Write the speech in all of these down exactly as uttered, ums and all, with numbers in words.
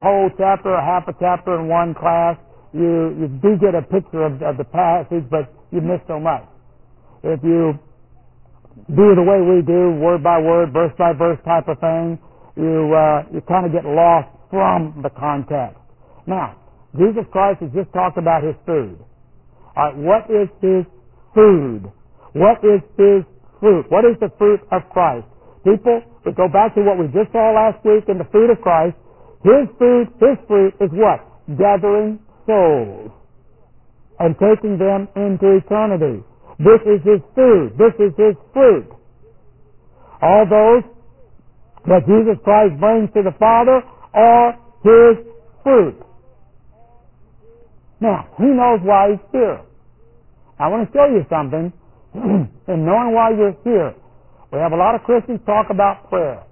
whole chapter or half a chapter in one class, you, you do get a picture of, of the passage, but you miss so much. If you do the way we do, word by word, verse by verse type of thing, you, uh, you kind of get lost from the context. Now, Jesus Christ has just talked about His food. All right, what is His food? What is His fruit? What is the fruit of Christ? People, we go back to what we just saw last week in the fruit of Christ. His food, His fruit is what? Gathering souls and taking them into eternity. This is His food. This is His fruit. All those that Jesus Christ brings to the Father are His fruit. Now, He knows why He's here. I want to show you something in knowing why you're here. We have a lot of Christians talk about prayer.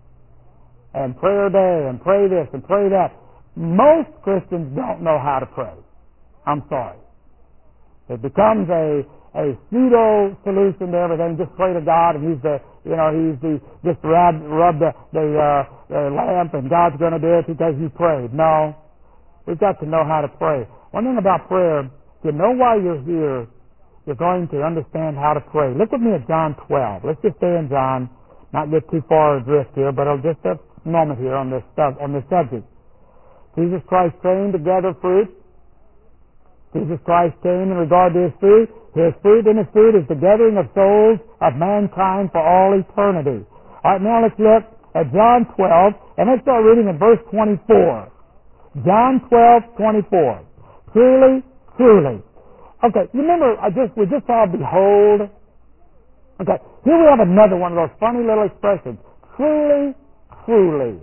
And prayer day, and pray this, and pray that. Most Christians don't know how to pray. I'm sorry. It becomes a, a pseudo solution to everything. Just pray to God, and He's the, you know, He's the, just rub, rub the, the, uh, the lamp, and God's going to do it because you prayed. No. We've got to know how to pray. One thing about prayer, if you know why you're here, you're going to understand how to pray. Look with me at John twelve. Let's just stay in John, not get too far adrift here, but I'll just a moment here on this stuff, on this subject. Jesus Christ came to gather fruit. Jesus Christ came in regard to His food. His food and His food is the gathering of souls of mankind for all eternity. All right, now let's look at John twelve, and let's start reading in verse twenty-four. John twelve, twenty-four. Truly, truly. Okay, you remember I just we just saw behold. Okay, here we have another one of those funny little expressions. Truly, truly.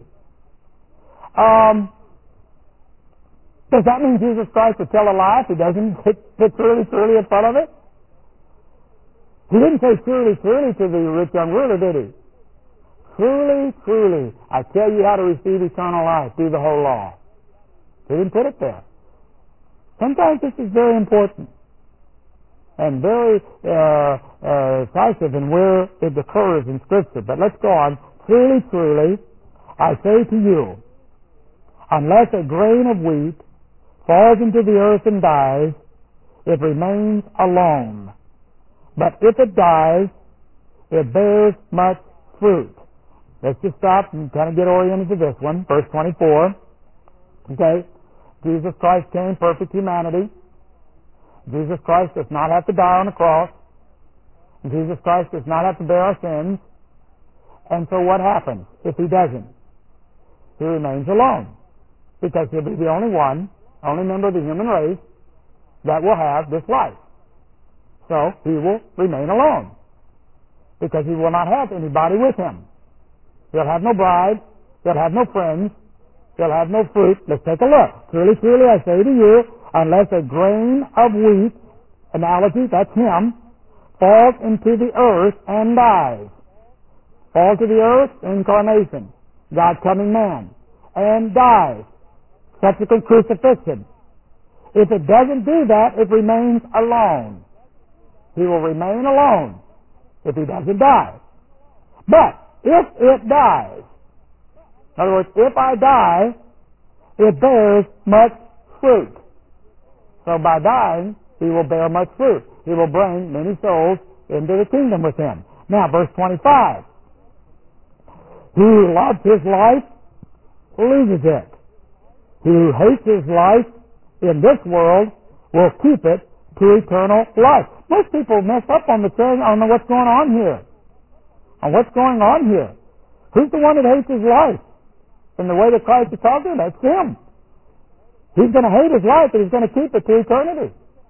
Um, does that mean Jesus Christ would tell a lie if He doesn't put, put truly, truly in front of it? He didn't say truly, truly to the rich young ruler, did He? Truly, truly, I tell you how to receive eternal life through the whole law. He didn't put it there. Sometimes this is very important and very uh, uh, decisive in where it occurs in Scripture. But let's go on. Truly, truly, I say to you, unless a grain of wheat falls into the earth and dies, it remains alone. But if it dies, it bears much fruit. Let's just stop and kind of get oriented to this one. Verse twenty-four. Okay. Jesus Christ came, perfect humanity. Jesus Christ does not have to die on the cross. Jesus Christ does not have to bear our sins. And so what happens if He doesn't? He remains alone. Because He'll be the only one, only member of the human race that will have this life. So He will remain alone. Because He will not have anybody with Him. He'll have no bride. He'll have no friends. He'll have no fruit. Let's take a look. Truly, truly, I say to you, unless a grain of wheat, analogy, that's Him, falls into the earth and dies. Falls to the earth, incarnation, God coming man, and dies. Subsequent crucifixion. If it doesn't do that, it remains alone. He will remain alone if he doesn't die. But if it dies, in other words, if I die, it bears much fruit. So by dying, he will bear much fruit. He will bring many souls into the kingdom with him. Now, verse twenty-five. He who loves his life loses it. He who hates his life in this world will keep it to eternal life. Most people mess up on the on the what's going on here. On what's going on here. Who's the one that hates his life? In the way that Christ is talking, that's him. He's going to hate his life, but he's going to keep it to eternity.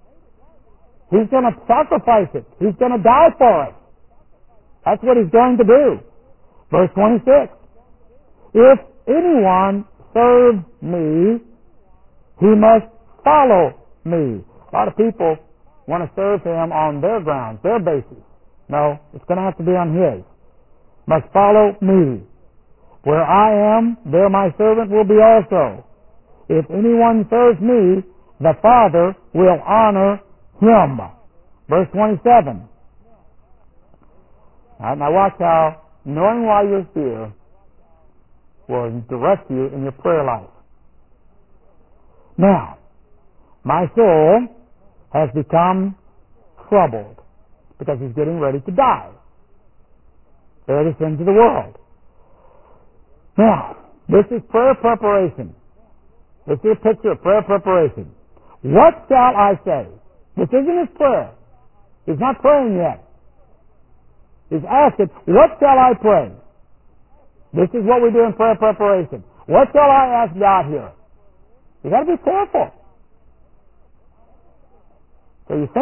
He's going to sacrifice it. He's going to die for it. That's what he's going to do. Verse twenty-six. If anyone serves me, he must follow me. A lot of people want to serve him on their grounds, their basis. No, it's going to have to be on his. Must follow me. Where I am, there my servant will be also. If anyone serves me, the Father will honor him. Verse twenty-seven. All right, now watch how knowing why you're here will direct you in your prayer life. Now, my soul has become troubled because he's getting ready to die. There are the sins of the world. Now, this is prayer preparation. This is a picture of prayer preparation. What shall I say? This isn't his prayer. He's not praying yet. He's asking, what shall I pray? This is what we do in prayer preparation. What shall I ask God here? You got to be careful. So you think